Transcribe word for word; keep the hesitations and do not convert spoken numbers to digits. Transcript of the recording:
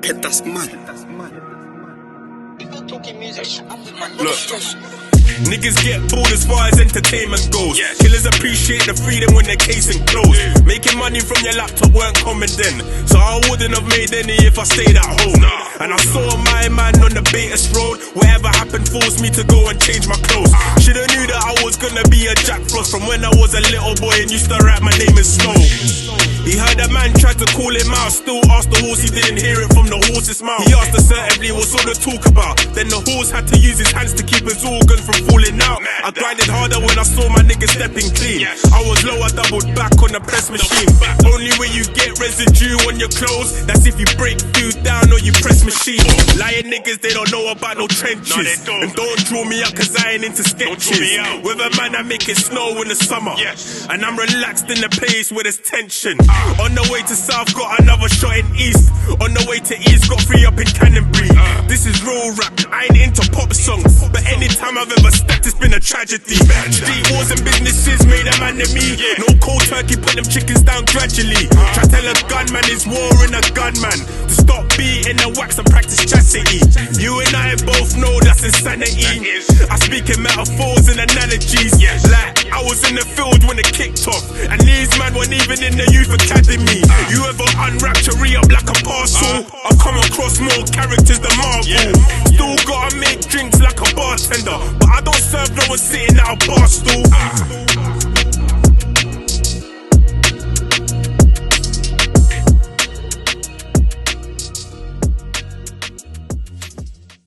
Head, that's mad. Look, niggas get bored as far as entertainment goes. Yes. Killers appreciate the freedom when they're casing closed. Yeah. Making money from your laptop weren't common then, so I wouldn't have made any if I stayed at home. Nah. And I saw my man on the Beattus road. Whatever happened forced me to go and change my clothes. Uh. Shoulda knew that I was gonna be a Jack Frost from when I was a little boy and used to write my name in snow. He heard a man tried to call him out, still asked the horse, he didn't hear it from the horse's mouth. He asked assertively what's all the talk about, then the horse had to use his hands to keep his organs from falling out. I grinded harder when I saw my niggas stepping clean. I was low, I doubled back on the press machine. Only way you get residue on your clothes, that's if you break food down or you press machine. Lying niggas, they don't know about no trenches. And don't draw me out cause I ain't into sketches. With a man I make it snow in the summer, and I'm relaxed in the place where there's tension. On the way to south, got another shot in east. On the way to east, got three up in Canterbury. uh. This is real rap, I ain't into pop songs, but anytime I've ever stepped, it's been a tragedy. Street wars and businesses made a man of me. No cold turkey, put them chickens down gradually. uh. Try tell a gunman is war in a gunman, to stop beating the wax and practice chastity. You and I both know that's insanity. I speak in metaphors and analogies. Like I was in the field when it kicked off, and these man weren't even in the youth academy. You ever unwrapped your re up like a parcel? I come across more characters than Marvel. Still gotta make drinks like a bartender, but I don't serve no one sitting at a bar stool.